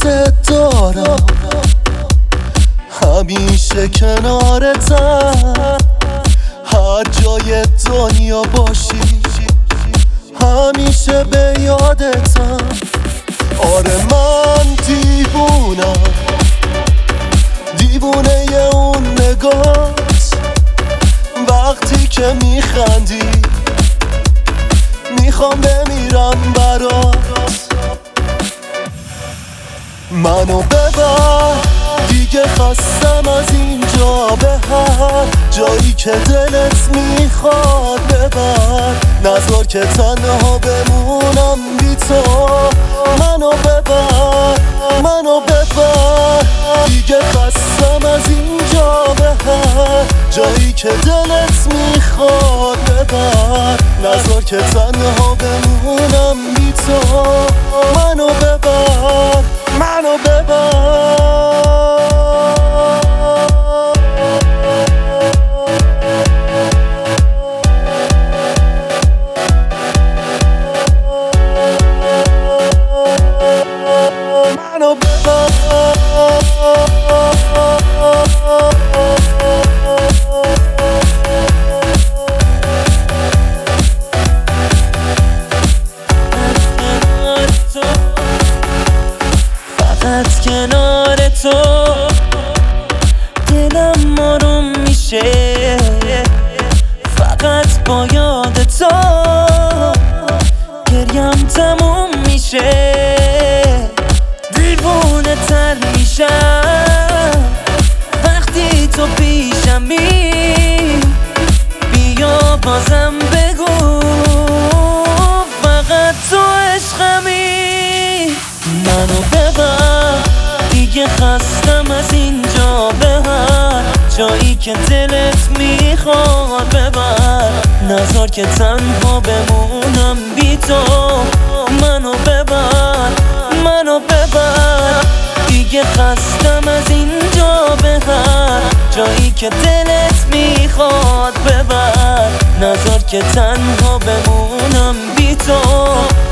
دوست دارم، همیشه کنارتم، هر جای دنیا باشی همیشه به یادتم. آره من دیوونه اون نگات، وقتی که میخندی میخوام بمیرم برات. منو ببر دیگه، خستم از اینجا، به هر جایی که دلت میخواد ببر، نذار که تنها بمونم بی تو. منو ببر دیگه، خستم از اینجا، به هر جایی که دلت میخواد ببر، نذار که تنها بمونم بی تو. منو ببر منو فقط کنار تو دلم آروم میشه، فقط با یاد تو گریم تموم میشه. دیوونه تر میشم وقتی تو پیشمی، بیا بازم بگو فقط تو عشقمی. منو ببر دیگه، خستم از اینجا، به هر جایی که دلت میخواد ببر، نذار که تنها بمونم بی تو. منو ببر دیگه، خستم از اینجا، به هر جایی که دلت میخواد ببر، نذار که تنها بمونم بی تو.